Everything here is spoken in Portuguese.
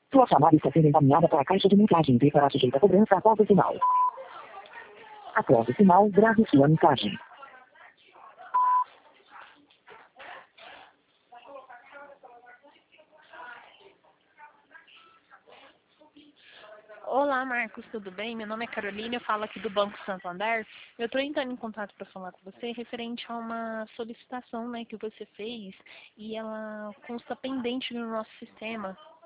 Sua chamada está sendo encaminhada para a caixa de mensagem e será sujeita a cobrança após o sinal. Após o sinal, grave sua mensagem. Olá, Marcos, tudo bem? Meu nome é Carolina, eu falo aqui do Banco Santander. Eu estou entrando em contato para falar com você referente a uma solicitação, né, que você fez e ela consta pendente no nosso sistema.